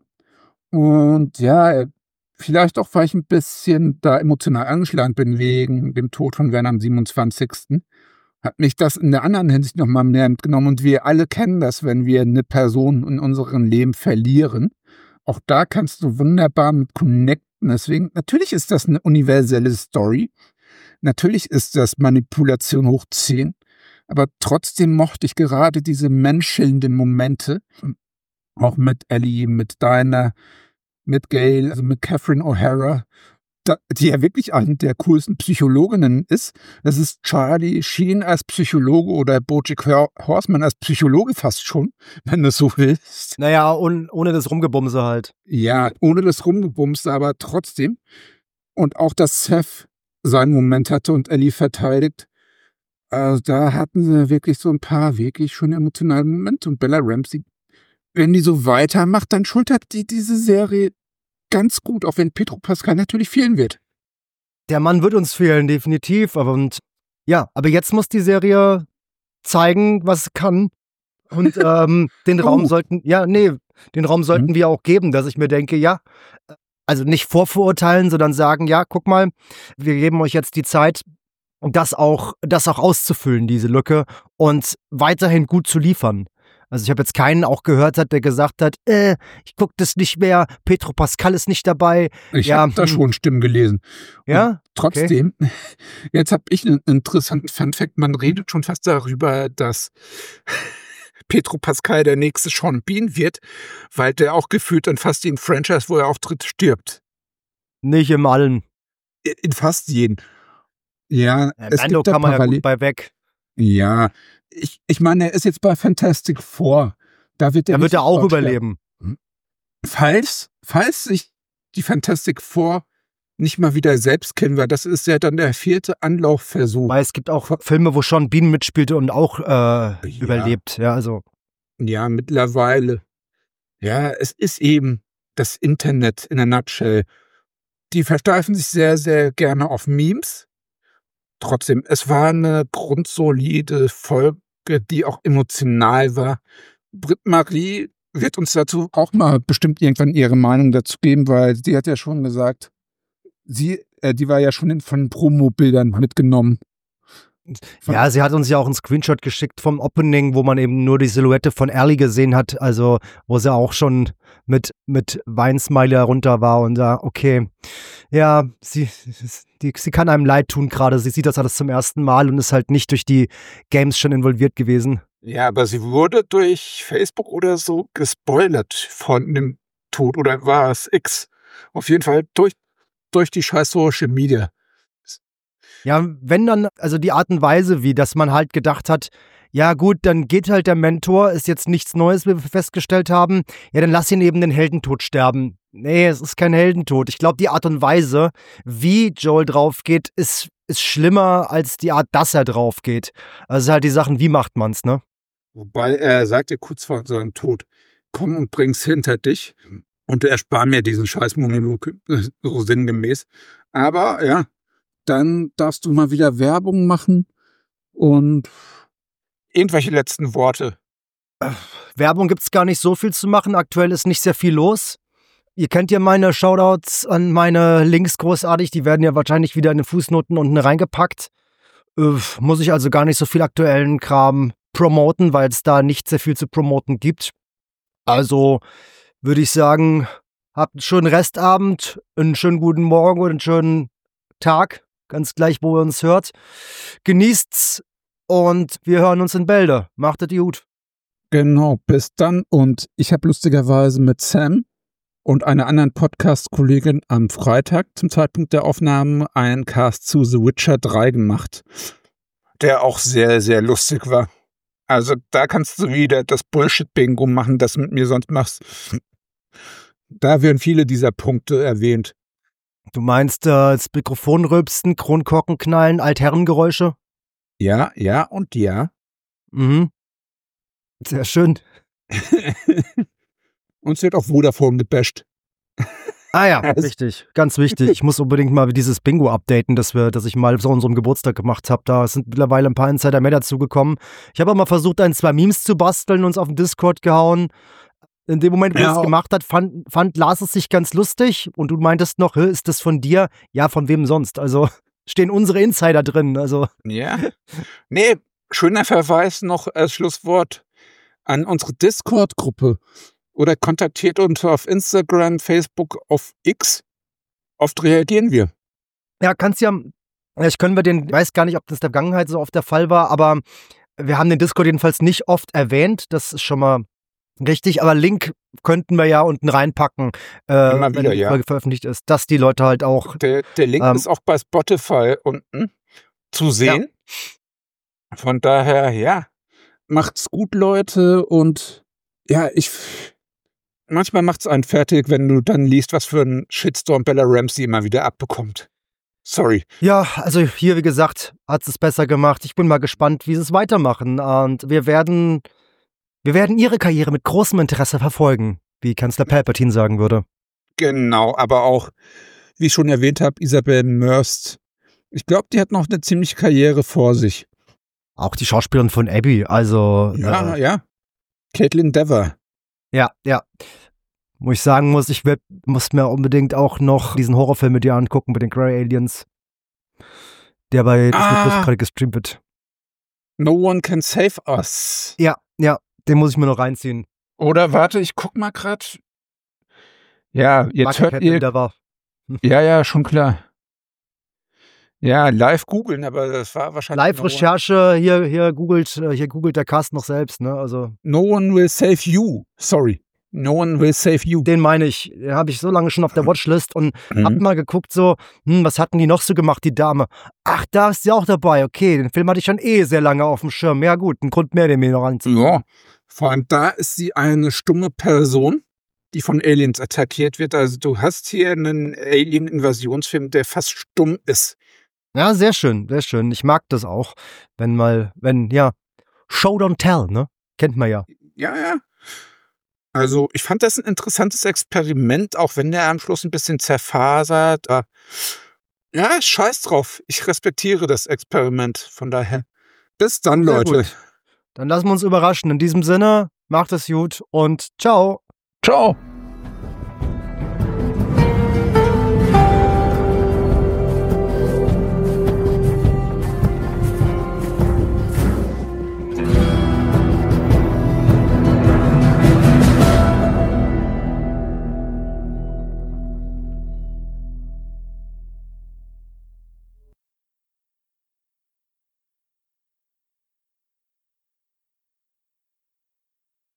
Und ja, vielleicht auch, weil ich ein bisschen da emotional angeschlagen bin wegen dem Tod von Werner am siebenundzwanzigsten hat mich das in der anderen Hinsicht nochmal mehr mitgenommen. Und wir alle kennen das, wenn wir eine Person in unserem Leben verlieren. Auch da kannst du wunderbar mit connecten. Deswegen, natürlich ist das eine universelle Story. Natürlich ist das Manipulation hoch zehn. Aber trotzdem mochte ich gerade diese menschelnden Momente. Auch mit Ellie, mit Dinah, mit Gail, also mit Catherine O'Hara, da, die ja wirklich eine der coolsten Psychologinnen ist. Das ist Charlie Sheen als Psychologe oder BoJack Horseman als Psychologe fast schon, wenn du so willst. Naja, und ohne das Rumgebumse halt. Ja, ohne das Rumgebumse, aber trotzdem. Und auch, dass Seth seinen Moment hatte und Ellie verteidigt. Also da hatten sie wirklich so ein paar wirklich schon emotionale Momente. Und Bella Ramsey, wenn die so weitermacht, dann schultert die diese Serie ganz gut, auch wenn Pedro Pascal natürlich fehlen wird. Der Mann wird uns fehlen, definitiv. Aber und ja, aber jetzt muss die Serie zeigen, was sie kann. Und ähm, den Oh. Raum sollten, ja, nee, den Raum sollten Mhm. wir auch geben, dass ich mir denke, ja, also nicht vorverurteilen, sondern sagen, ja, guck mal, wir geben euch jetzt die Zeit, das auch, das auch auszufüllen, diese Lücke, und weiterhin gut zu liefern. Also ich habe jetzt keinen auch gehört hat, der gesagt hat, äh, ich gucke das nicht mehr, Pedro Pascal ist nicht dabei. Ich Ja, habe da hm. schon Stimmen gelesen. Ja? Und trotzdem, jetzt habe ich einen interessanten Funfact. Man redet schon fast darüber, dass Pedro Pascal der nächste Sean Bean wird, weil der auch gefühlt in fast jedem Franchise, wo er auftritt, stirbt. Nicht im Allen. In fast jedem. Ja, Ja, es Mando gibt da kann man ja Parallel. gut bei weg. Ja, ich, ich meine, er ist jetzt bei Fantastic Four. Da wird er, Da wird nicht er auch sofort überleben. sterben. Falls, falls sich die Fantastic Four nicht mal wieder selbst kennen, weil das ist ja dann der vierte Anlaufversuch. Weil es gibt auch Filme, wo Sean Bean mitspielte und auch äh, überlebt. Ja, also. Ja, mittlerweile. Ja, es ist eben das Internet in a nutshell. Die versteifen sich sehr, sehr gerne auf Memes. Trotzdem, es war eine grundsolide Folge, die auch emotional war. Britt-Marie wird uns dazu auch mal bestimmt irgendwann ihre Meinung dazu geben, weil sie hat ja schon gesagt, sie, äh, die war ja schon in, von Promo-Bildern mitgenommen. Ja, sie hat uns ja auch einen Screenshot geschickt vom Opening, wo man eben nur die Silhouette von Ellie gesehen hat, also wo sie auch schon mit, mit Weinsmiley runter war und da, okay, ja, sie, die, sie kann einem leid tun gerade, sie sieht das alles zum ersten Mal und ist halt nicht durch die Games schon involviert gewesen. Ja, aber sie wurde durch Facebook oder so gespoilert von dem Tod, oder war es X? Auf jeden Fall durch, durch die scheiß Social Media. Ja, wenn dann, also die Art und Weise, wie, dass man halt gedacht hat, ja gut, dann geht halt der Mentor, ist jetzt nichts Neues, wie wir festgestellt haben, ja, dann lass ihn eben den Heldentod sterben. Nee, es ist kein Heldentod. Ich glaube, die Art und Weise, wie Joel drauf geht, ist, ist schlimmer als die Art, dass er drauf geht. Also halt die Sachen, wie macht man's, ne? Wobei er sagte kurz vor seinem Tod, komm und bring's hinter dich und erspar mir diesen scheiß Monolog, so sinngemäß. Aber ja, dann darfst du mal wieder Werbung machen und irgendwelche letzten Worte. Werbung gibt's gar nicht so viel zu machen. Aktuell ist nicht sehr viel los. Ihr kennt ja meine Shoutouts an meine Links großartig. Die werden ja wahrscheinlich wieder in den Fußnoten unten reingepackt. Äh, muss ich also gar nicht so viel aktuellen Kram promoten, weil es da nicht sehr viel zu promoten gibt. Also würde ich sagen, habt einen schönen Restabend, einen schönen guten Morgen und einen schönen Tag. Ganz gleich, wo ihr uns hört. Genießt's und wir hören uns in Bälde. Macht es gut. Genau, bis dann. Und ich habe lustigerweise mit Sam und einer anderen Podcast-Kollegin am Freitag zum Zeitpunkt der Aufnahmen einen Cast zu The Witcher drei gemacht, der auch sehr, sehr lustig war. Also da kannst du wieder das Bullshit-Bingo machen, das du mit mir sonst machst. Da werden viele dieser Punkte erwähnt. Du meinst äh, das Mikrofon rülpsen, Kronkorken knallen, Altherrengeräusche? Ja, ja und ja. Mhm. Sehr schön. Uns wird auch Vodafone gebasht. Ah ja, richtig, ganz wichtig. Ich muss unbedingt mal dieses Bingo updaten, das wir, das ich mal zu unserem Geburtstag gemacht habe. Da sind mittlerweile ein paar Insider mehr dazugekommen. Ich habe auch mal versucht, ein, zwei Memes zu basteln und uns auf den Discord gehauen. In dem Moment, wo er Ja. es gemacht hat, fand, fand Lars es sich ganz lustig und du meintest noch, "Hä, ist das von dir?" Ja, von wem sonst? Also stehen unsere Insider drin. Also Ja. Nee, schöner Verweis noch als Schlusswort an unsere Discord-Gruppe. Oder kontaktiert uns auf Instagram, Facebook, auf X. Oft reagieren wir. ja, kannst ja, vielleicht können wir den, ich weiß gar nicht, ob das in der Vergangenheit so oft der Fall war, aber wir haben den Discord jedenfalls nicht oft erwähnt. Das ist schon mal richtig, aber Link könnten wir ja unten reinpacken, äh, Immer wenn wieder, die ja. Folge veröffentlicht ist, dass die Leute halt auch, Der, der Link Ähm, ist auch bei Spotify unten zu sehen. Von daher, ja, macht's gut, Leute. Und ja, ich manchmal macht's einen fertig, wenn du dann liest, was für ein Shitstorm Bella Ramsey immer wieder abbekommt. Sorry. ja, also hier, wie gesagt, hat es besser gemacht. Ich bin mal gespannt, wie sie es weitermachen. Und wir werden, wir werden ihre Karriere mit großem Interesse verfolgen, wie Kanzler Palpatine sagen würde. Genau, aber auch, wie ich schon erwähnt habe, Isabel Mörst. Ich glaube, die hat noch eine ziemliche Karriere vor sich. Auch die Schauspielerin von Abby, also Ja, äh, ja. Caitlin Dever. ja, ja. Wo ich sagen muss, ich werd, muss mir unbedingt auch noch diesen Horrorfilm mit dir angucken, mit den Grey Aliens, der bei Disney Ah. Plus gerade gestreamt wird. No One Can Save Us. Ja, ja, den muss ich mir noch reinziehen. Oder warte, ich guck mal grad. Ja, jetzt Mag hört Catelyn ihr. Dever. Ja, ja, schon klar. Ja, live googeln, aber das war wahrscheinlich. Live-Recherche, hier, hier googelt, äh, hier googelt der Cast noch selbst, ne? Also, No one will save you. Sorry. No one will save you. den meine ich. Den habe ich so lange schon auf der Watchlist und hab Mhm. mal geguckt, so, hm, was hatten die noch so gemacht, die Dame? Ach, da ist sie auch dabei. Okay, den Film hatte ich schon eh sehr lange auf dem Schirm. Ja, gut, ein Grund mehr, den mir noch anziehen. Ja, vor allem da ist sie eine stumme Person, die von Aliens attackiert wird. Also du hast hier einen Alien-Invasionsfilm, der fast stumm ist. Ja, sehr schön, sehr schön. Ich mag das auch, wenn mal, wenn, ja, Show don't tell, ne? Kennt man ja. Ja, ja. Also ich fand das ein interessantes Experiment, auch wenn der am Schluss ein bisschen zerfasert. Aber ja, scheiß drauf. Ich respektiere das Experiment. Von daher, bis dann, Sehr Leute. gut. Dann lassen wir uns überraschen. In diesem Sinne, macht es gut und ciao. Ciao.